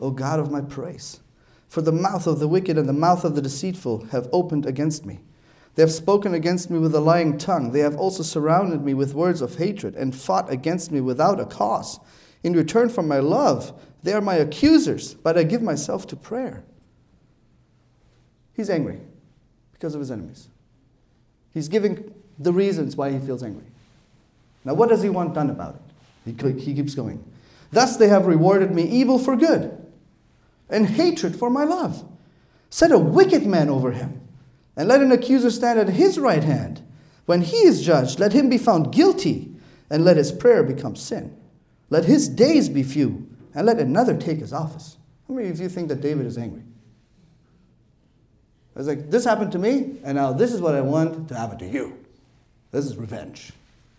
O God of my praise. For the mouth of the wicked and the mouth of the deceitful have opened against me. They have spoken against me with a lying tongue. They have also surrounded me with words of hatred and fought against me without a cause. In return for my love, they are my accusers, but I give myself to prayer. He's angry because of his enemies. He's giving the reasons why he feels angry. Now, what does he want done about it? He keeps going. Thus they have rewarded me evil for good, and hatred for my love. Set a wicked man over him, and let an accuser stand at his right hand. When he is judged, let him be found guilty, and let his prayer become sin. Let his days be few, and let another take his office. How many of you think that David is angry? It's like, this happened to me, and now this is what I want to happen to you. This is revenge.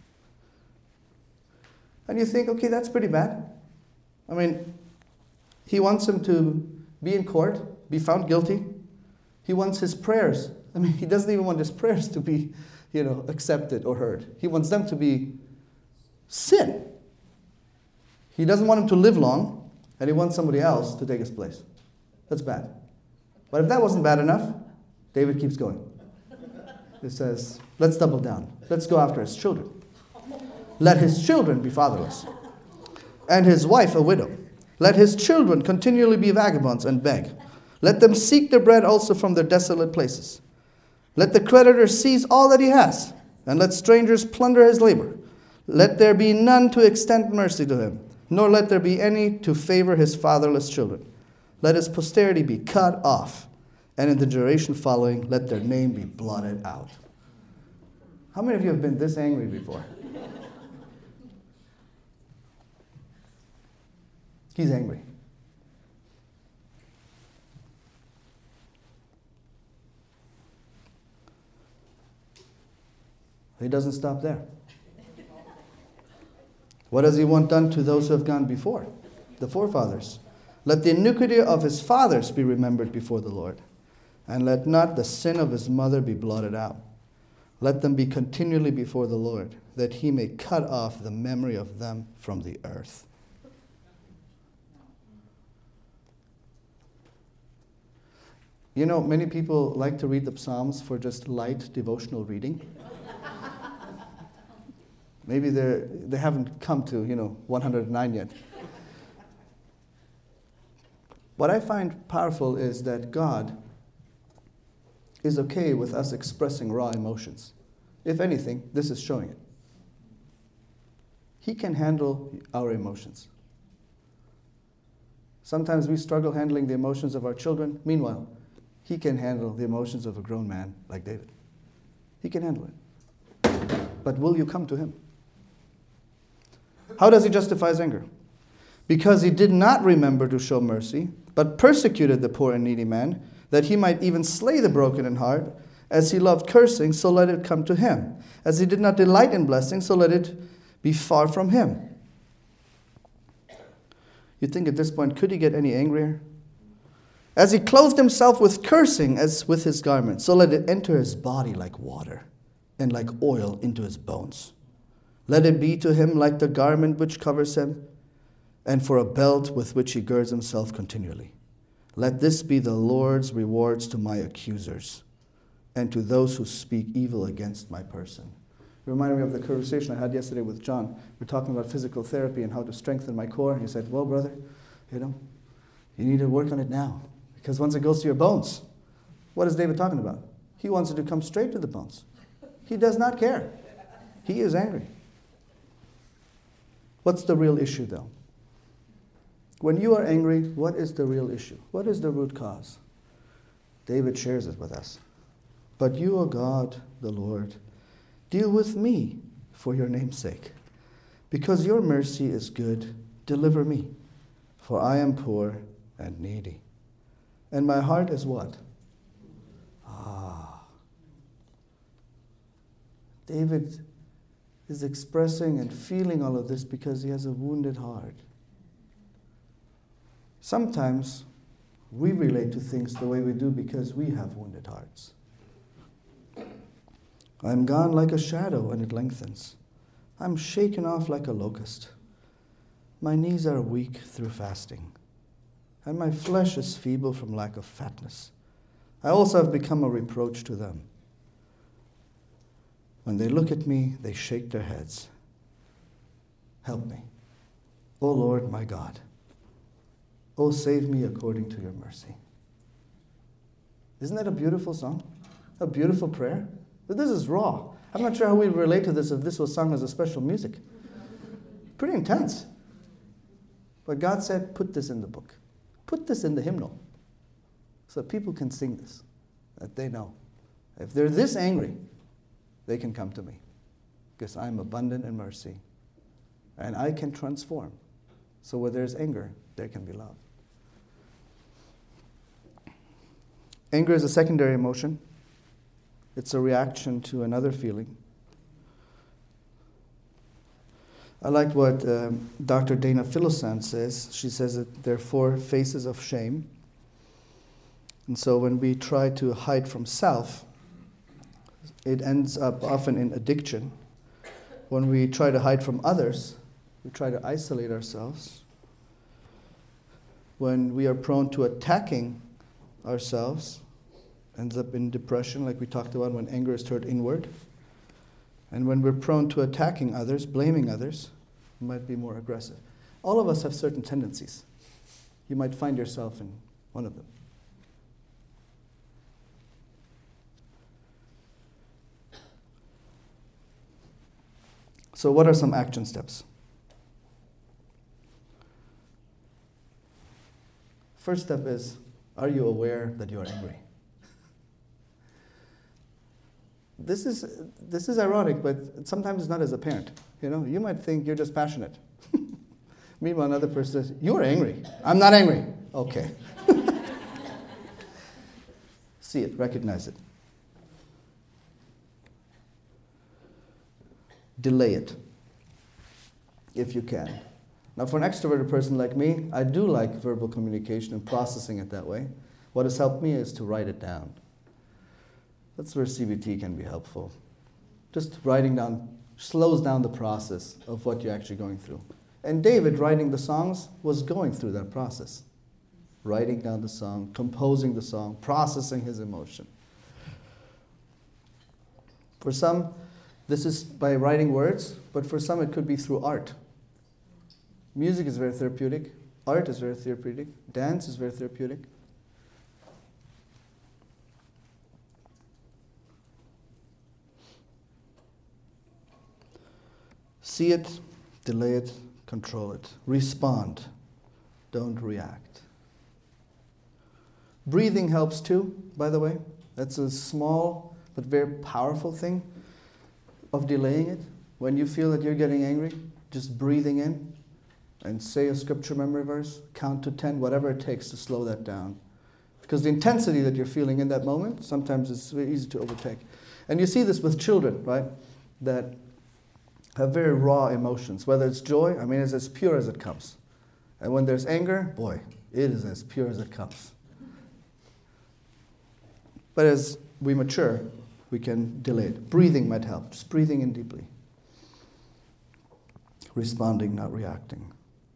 And you think, okay, that's pretty bad. I mean, he wants him to be in court, be found guilty. He wants his prayers. I mean, he doesn't even want his prayers to be, accepted or heard. He wants them to be sin. He doesn't want him to live long, and he wants somebody else to take his place. That's bad. But if that wasn't bad enough, David keeps going. He says, let's double down. Let's go after his children. Let his children be fatherless, and his wife a widow. Let his children continually be vagabonds and beg. Let them seek their bread also from their desolate places. Let the creditor seize all that he has, and let strangers plunder his labor. Let there be none to extend mercy to him, nor let there be any to favor his fatherless children. Let his posterity be cut off, and in the generation following, let their name be blotted out. How many of you have been this angry before? He's angry. He doesn't stop there. What does he want done to those who have gone before? The forefathers. Let the iniquity of his fathers be remembered before the Lord, and let not the sin of his mother be blotted out. Let them be continually before the Lord, that he may cut off the memory of them from the earth. Many people like to read the Psalms for just light devotional reading. Maybe they haven't come to, 109 yet. What I find powerful is that God is okay with us expressing raw emotions. If anything, this is showing it. He can handle our emotions. Sometimes we struggle handling the emotions of our children. Meanwhile, he can handle the emotions of a grown man like David. He can handle it. But will you come to him? How does he justify his anger? Because he did not remember to show mercy, but persecuted the poor and needy man, that he might even slay the broken in heart. As he loved cursing, so let it come to him. As he did not delight in blessing, so let it be far from him. You think at this point, could he get any angrier? As he clothed himself with cursing as with his garment, so let it enter his body like water, and like oil into his bones. Let it be to him like the garment which covers him, and for a belt with which he girds himself continually. Let this be the Lord's rewards to my accusers, and to those who speak evil against my person. It reminded me of the conversation I had yesterday with John. We're talking about physical therapy and how to strengthen my core. He said, well, brother, you need to work on it now. Because once it goes to your bones, what is David talking about? He wants it to come straight to the bones. He does not care. He is angry. What's the real issue, though? When you are angry, what is the real issue? What is the root cause? David shares it with us. But you, O God, the Lord, deal with me for your name's sake. Because your mercy is good, deliver me, for I am poor and needy. And my heart is what? David is expressing and feeling all of this because he has a wounded heart. Sometimes we relate to things the way we do because we have wounded hearts. I'm gone like a shadow and it lengthens. I'm shaken off like a locust. My knees are weak through fasting. and my flesh is feeble from lack of fatness. I also have become a reproach to them. When they look at me, they shake their heads. Help me, O Lord my God. O save me according to your mercy. Isn't that a beautiful song? A beautiful prayer? But this is raw. I'm not sure how we relate to this if this was sung as a special music. Pretty intense. But God said, put this in the book. Put this in the hymnal. So that people can sing this. That they know. If they're this angry, they can come to me. Because I'm abundant in mercy. And I can transform. So where there's anger, there can be love. Anger is a secondary emotion. It's a reaction to another feeling. I liked what Dr. Dana Philosan says. She says that there are 4 phases of shame. And so when we try to hide from self, it ends up often in addiction. When we try to hide from others, we try to isolate ourselves. When we are prone to attacking ourselves, ends up in depression, like we talked about when anger is turned inward. And when we're prone to attacking others, blaming others, we might be more aggressive. All of us have certain tendencies. You might find yourself in one of them. So what are some action steps? First step is, are you aware that you are angry? This is ironic, but sometimes it's not as apparent. You might think you're just passionate. Meanwhile, another person says, you're angry. I'm not angry. Okay. See it, recognize it. Delay it, if you can. Now, for an extroverted person like me, I do like verbal communication and processing it that way. What has helped me is to write it down. That's where CBT can be helpful. Just writing down slows down the process of what you're actually going through. And David, writing the songs, was going through that process. Writing down the song, composing the song, processing his emotion. For some, this is by writing words, but for some it could be through art. Music is very therapeutic. Art is very therapeutic. Dance is very therapeutic. See it, delay it, control it. Respond. Don't react. Breathing helps too, by the way. That's a small but very powerful thing of delaying it. When you feel that you're getting angry, just breathing in and say a scripture memory verse, count to 10, whatever it takes to slow that down. Because the intensity that you're feeling in that moment, sometimes it's very easy to overtake. And you see this with children, right? That have very raw emotions. Whether it's joy, it's as pure as it comes. And when there's anger, boy, it is as pure as it comes. But as we mature, we can delay it. Breathing might help. Just breathing in deeply. Responding, not reacting.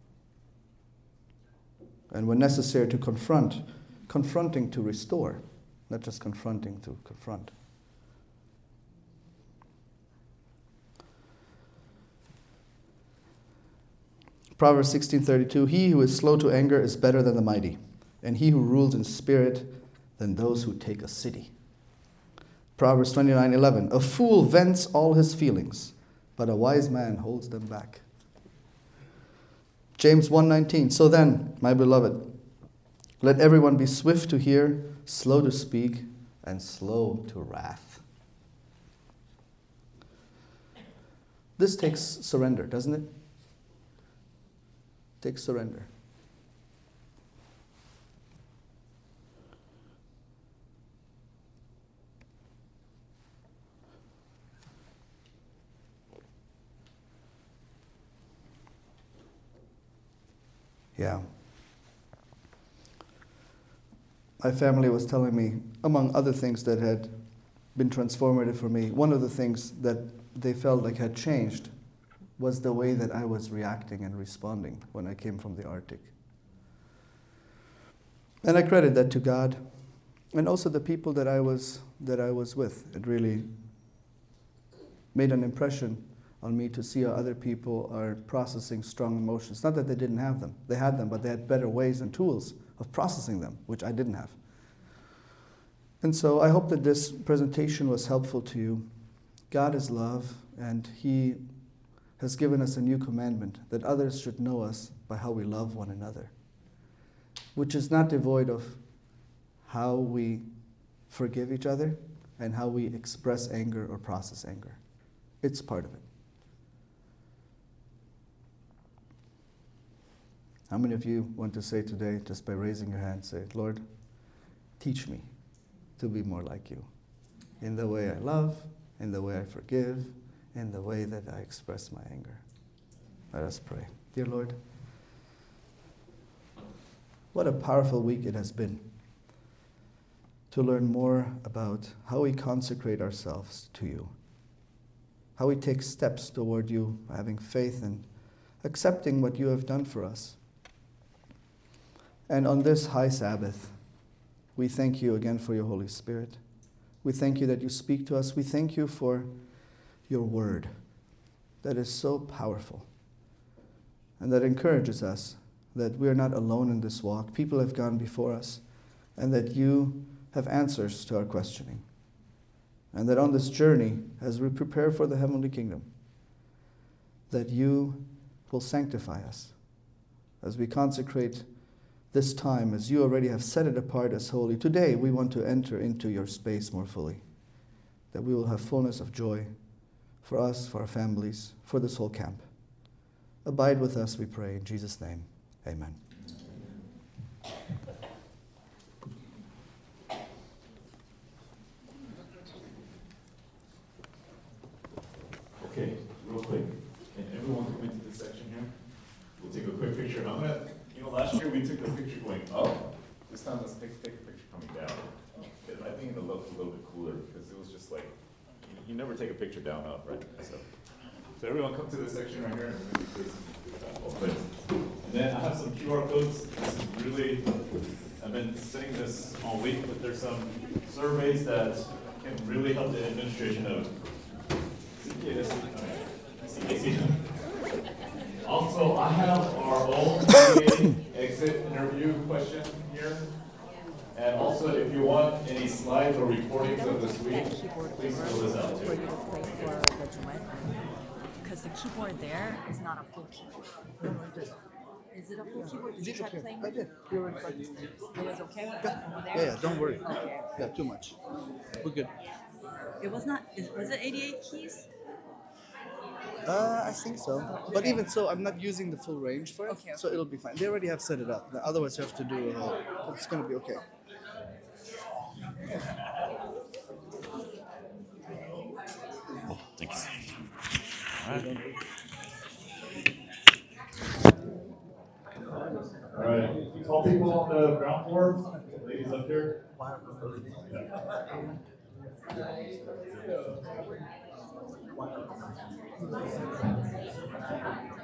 And when necessary to confront, confronting to restore, not just confronting to confront. Proverbs 16:32, he who is slow to anger is better than the mighty, and he who rules in spirit than those who take a city. Proverbs 29:11, a fool vents all his feelings, but a wise man holds them back. James 1:19, so then, my beloved, let everyone be swift to hear, slow to speak, and slow to wrath. This takes surrender, doesn't it? Takes surrender. Yeah. My family was telling me, among other things that had been transformative for me, one of the things that they felt like had changed was the way that I was reacting and responding when I came from the Arctic. And I credit that to God and also the people that I was with. It really made an impression on me to see how other people are processing strong emotions. Not that they didn't have them. They had them, but they had better ways and tools of processing them, which I didn't have. And so I hope that this presentation was helpful to you. God is love, and He has given us a new commandment that others should know us by how we love one another, which is not devoid of how we forgive each other and how we express anger or process anger. It's part of it. How many of you want to say today, just by raising your hand, say, Lord, teach me to be more like you in the way I love, in the way I forgive, in the way that I express my anger. Let us pray. Dear Lord, what a powerful week it has been to learn more about how we consecrate ourselves to you, how we take steps toward you, having faith and accepting what you have done for us. And on this high Sabbath, we thank you again for your Holy Spirit. We thank you that you speak to us. We thank you for your word that is so powerful and that encourages us that we are not alone in this walk. People have gone before us, and that you have answers to our questioning. And that on this journey, as we prepare for the heavenly kingdom, that you will sanctify us as we consecrate this time, as you already have set it apart as holy. Today, we want to enter into your space more fully, that we will have fullness of joy for us, for our families, for this whole camp. Abide with us, we pray, in Jesus' name. Amen. Okay, real quick. Can everyone come into this section here? We'll take a quick picture. Last year we took the picture going up. This time let's take a picture coming down. I think it'll look a little bit cooler because it was just like, you never take a picture down up, right? So everyone come to this section right here. And then I have some QR codes. This is really, I've been saying this all week, but there's some surveys that can really help the administration of CKC. Also, I have our own exit interview question here. And also, if you want any slides or recordings of this week, please fill this out too. Because the keyboard there is not a full keyboard. Is it a full keyboard? Did you try playing? I did. You were in practice. It was okay over there? Yeah, don't worry. Okay. Yeah, too much. We're good. It was not, was it 88 keys? I think so. But even so, I'm not using the full range for it, Okay. so it'll be fine. They already have set it up. Otherwise, you have to do a whole. It's going to be okay. Thank you. All right. Tall people on the ground floor, ladies up here. Yeah.